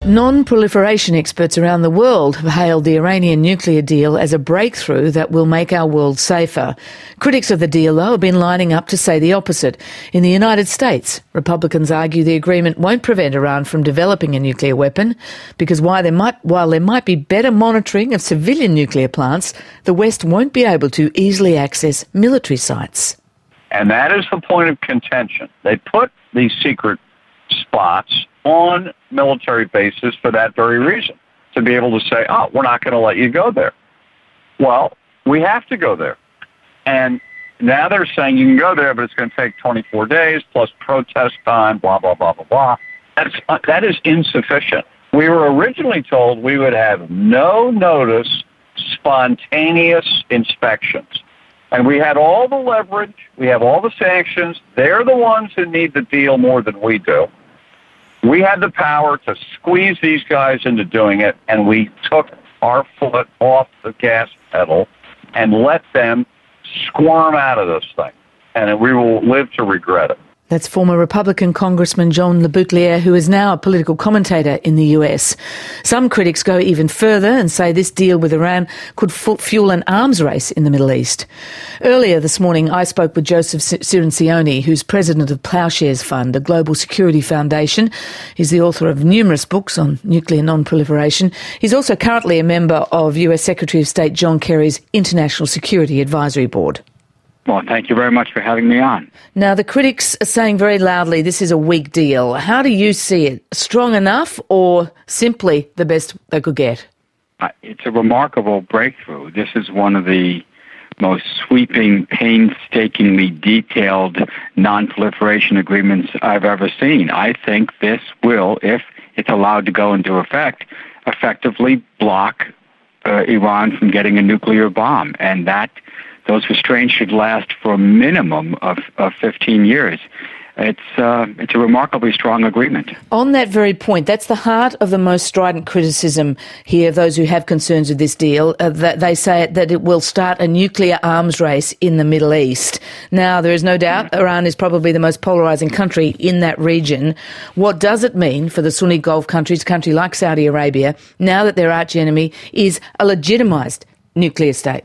Non-proliferation experts around the world have hailed the Iranian nuclear deal as a breakthrough that will make our world safer. Critics of the deal, though, have been lining up to say the opposite. In the United States, Republicans argue the agreement won't prevent Iran from developing a nuclear weapon because while there might be better monitoring of civilian nuclear plants, the West won't be able to easily access military sites. And that is the point of contention. They put these secret spots on military bases for that very reason, to be able to say, oh, we're not going to let you go there. Well, we have to go there. And now they're saying you can go there, but it's going to take 24 days plus protest time, blah, blah, blah, blah, blah. That is insufficient. We were originally told we would have no notice, spontaneous inspections. And we had all the leverage, we have all the sanctions. They're the ones who need the deal more than we do. We had the power to squeeze these guys into doing it, and we took our foot off the gas pedal and let them squirm out of this thing. And we will live to regret it. That's former Republican Congressman John LeBoutelier, who is now a political commentator in the US. Some critics go even further and say this deal with Iran could fuel an arms race in the Middle East. Earlier this morning, I spoke with Joseph Cirincione, who's president of Ploughshares Fund, a global security foundation. He's the author of numerous books on nuclear non-proliferation. He's also currently a member of US Secretary of State John Kerry's International Security Advisory Board. Well, thank you very much for having me on. Now, the critics are saying very loudly this is a weak deal. How do you see it? Strong enough or simply the best they could get? It's a remarkable breakthrough. This is one of the most sweeping, painstakingly detailed non-proliferation agreements I've ever seen. I think this will, if it's allowed to go into effect, effectively block Iran from getting a nuclear bomb, and those restraints should last for a minimum of 15 years. It's a remarkably strong agreement. On that very point, that's the heart of the most strident criticism here of those who have concerns with this deal, that they say that it will start a nuclear arms race in the Middle East. Now, there is no doubt Iran is probably the most polarising country in that region. What does it mean for the Sunni Gulf countries, a country like Saudi Arabia, now that their archenemy is a legitimised nuclear state?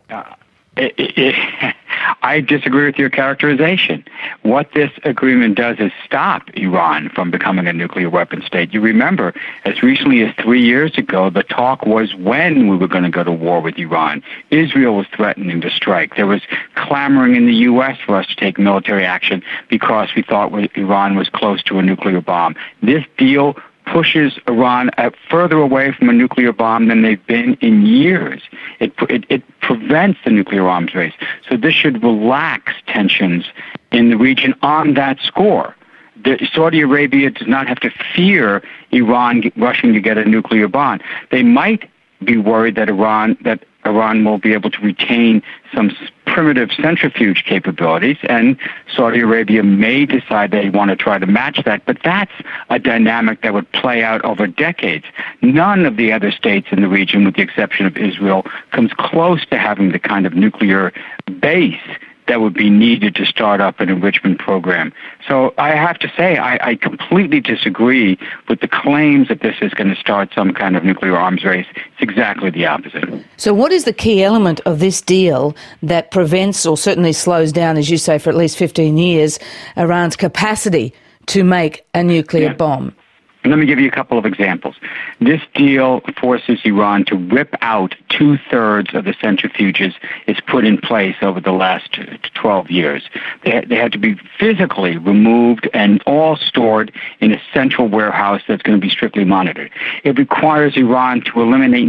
I disagree with your characterization. What this agreement does is stop Iran from becoming a nuclear weapon state. You remember, as recently as 3 years ago, the talk was when we were going to go to war with Iran. Israel was threatening to strike. There was clamoring in the U.S. for us to take military action because we thought Iran was close to a nuclear bomb. This deal pushes Iran further away from a nuclear bomb than they've been in years. It prevents the nuclear arms race. So this should relax tensions in the region on that score. Saudi Arabia does not have to fear Iran rushing to get a nuclear bomb. They might be worried that Iran will be able to retain some primitive centrifuge capabilities, and Saudi Arabia may decide they want to try to match that, but that's a dynamic that would play out over decades. None of the other states in the region, with the exception of Israel, comes close to having the kind of nuclear base that would be needed to start up an enrichment program. So I have to say, I completely disagree with the claims that this is going to start some kind of nuclear arms race. It's exactly the opposite. So what is the key element of this deal that prevents or certainly slows down, as you say, for at least 15 years, Iran's capacity to make a nuclear bomb? Let me give you a couple of examples. This deal forces Iran to rip out 2/3 of the centrifuges it's put in place over the last 12 years. They had to be physically removed and all stored in a central warehouse that's going to be strictly monitored. It requires Iran to eliminate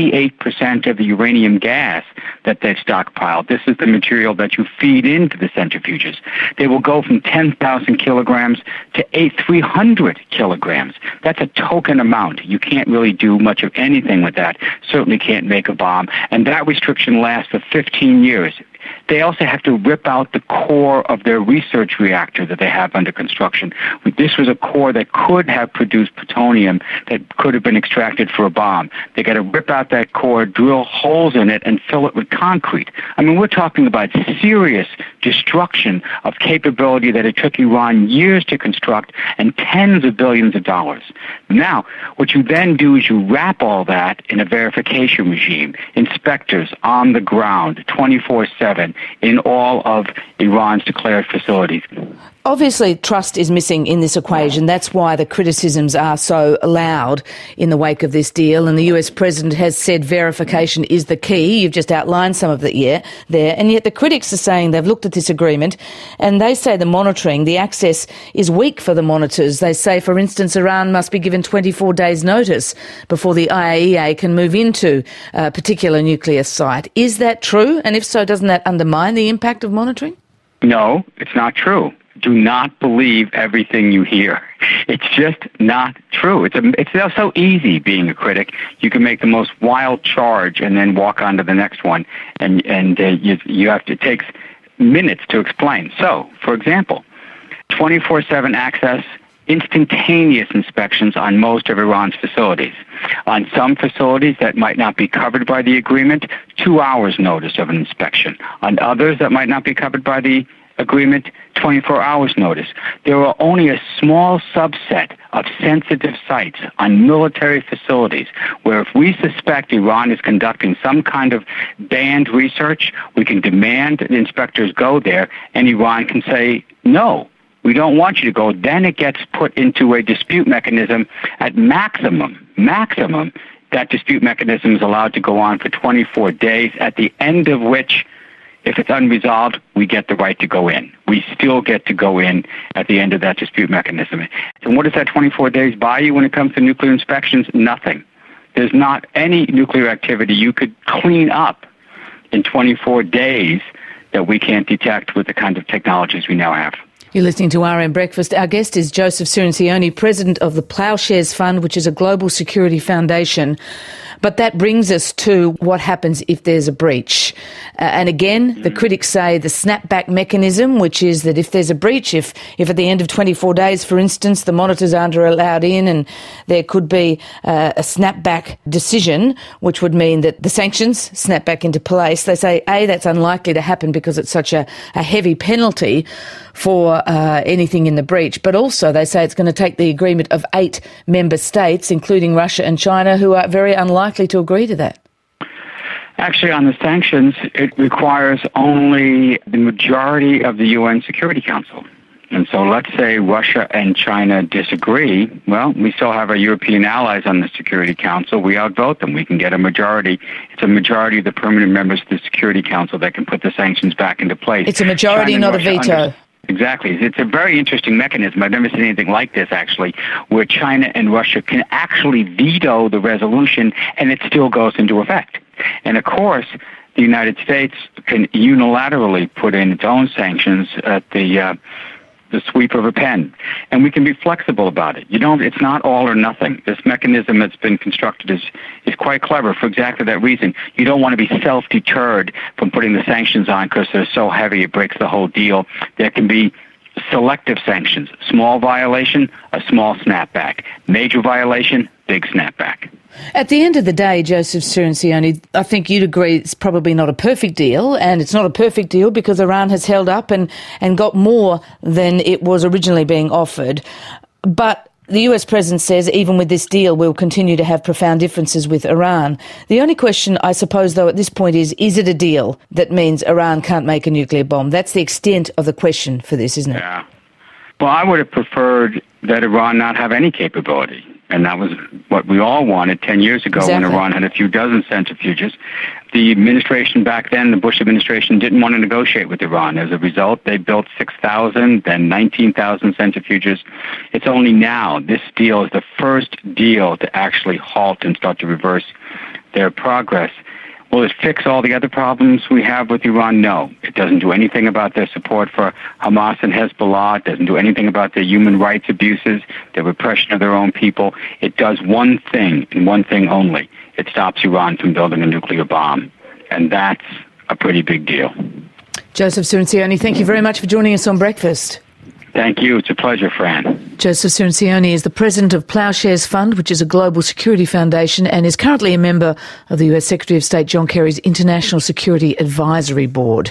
98% of the uranium gas that they've stockpiled. This is the material that you feed into the centrifuges. They will go from 10,000 kilograms to 300 kilograms. That's a token amount. You can't really do much of anything with that. Certainly can't make a bomb. And that restriction lasts for 15 years. They also have to rip out the core of their research reactor that they have under construction. This was a core that could have produced plutonium that could have been extracted for a bomb. They got to rip out that core, drill holes in it, and fill it with concrete. I mean, we're talking about serious destruction of capability that it took Iran years to construct and tens of billions of dollars. Now, what you then do is you wrap all that in a verification regime, inspectors on the ground 24/7 in all of Iran's declared facilities. Obviously, trust is missing in this equation. That's why the criticisms are so loud in the wake of this deal. And the US president has said verification is the key. You've just outlined some of it there. And yet the critics are saying they've looked at this agreement and they say the monitoring, the access is weak for the monitors. They say, for instance, Iran must be given 24 days notice before the IAEA can move into a particular nuclear site. Is that true? And if so, doesn't that undermine the impact of monitoring? No, it's not true. Do not believe everything you hear. It's just not true. It's so easy being a critic. You can make the most wild charge and then walk on to the next one, and you have to, it takes minutes to explain. So, for example, 24/7 access, instantaneous inspections on most of Iran's facilities. On some facilities that might not be covered by the agreement, 2 hours notice of an inspection. On others that might not be covered by the agreement, 24 hours notice. There are only a small subset of sensitive sites on military facilities where if we suspect Iran is conducting some kind of banned research, we can demand that inspectors go there and Iran can say, no, we don't want you to go. Then it gets put into a dispute mechanism at maximum. That dispute mechanism is allowed to go on for 24 days, at the end of which, if it's unresolved, we get the right to go in. We still get to go in at the end of that dispute mechanism. And what does that 24 days buy you when it comes to nuclear inspections? Nothing. There's not any nuclear activity you could clean up in 24 days that we can't detect with the kind of technologies we now have. You're listening to RM Breakfast. Our guest is Joseph Cirincione, president of the Ploughshares Fund, which is a global security foundation. But that brings us to what happens if there's a breach. And again, the critics say the snapback mechanism, which is that if there's a breach, if at the end of 24 days, for instance, the monitors aren't allowed in and there could be a snapback decision, which would mean that the sanctions snap back into place. They say, A, that's unlikely to happen because it's such a heavy penalty for anything in the breach. But also they say it's going to take the agreement of 8 member states, including Russia and China, who are very unlikely to agree to that. Actually, on the sanctions, it requires only the majority of the UN Security Council. And so let's say Russia and China disagree. Well, we still have our European allies on the Security Council. We outvote them. We can get a majority. It's a majority of the permanent members of the Security Council that can put the sanctions back into place. It's a majority, not a veto. Exactly. It's a very interesting mechanism. I've never seen anything like this, actually, where China and Russia can actually veto the resolution and it still goes into effect. And, of course, the United States can unilaterally put in its own sanctions at the sweep of a pen. And we can be flexible about it. It's not all or nothing. This mechanism that's been constructed is quite clever for exactly that reason. You don't want to be self-deterred from putting the sanctions on because they're so heavy it breaks the whole deal. There can be selective sanctions. Small violation, a small snapback. Major violation, big snapback. At the end of the day, Joseph Cirincione, I think you'd agree it's probably not a perfect deal, and it's not a perfect deal because Iran has held up and got more than it was originally being offered. But the US president says even with this deal we'll continue to have profound differences with Iran. The only question, I suppose, though, at this point is it a deal that means Iran can't make a nuclear bomb? That's the extent of the question for this, isn't it? Yeah. Well, I would have preferred that Iran not have any capability. And that was what we all wanted 10 years ago. Exactly. When Iran had a few dozen centrifuges. The administration back then, the Bush administration, didn't want to negotiate with Iran. As a result, they built 6,000, then 19,000 centrifuges. It's only now, this deal is the first deal to actually halt and start to reverse their progress. Will it fix all the other problems we have with Iran? No. It doesn't do anything about their support for Hamas and Hezbollah. It doesn't do anything about their human rights abuses, their repression of their own people. It does one thing, and one thing only. It stops Iran from building a nuclear bomb. And that's a pretty big deal. Joseph Cirincione, thank you very much for joining us on Breakfast. Thank you. It's a pleasure, Fran. Joseph Cirincione is the president of Ploughshares Fund, which is a global security foundation, and is currently a member of the US Secretary of State John Kerry's International Security Advisory Board.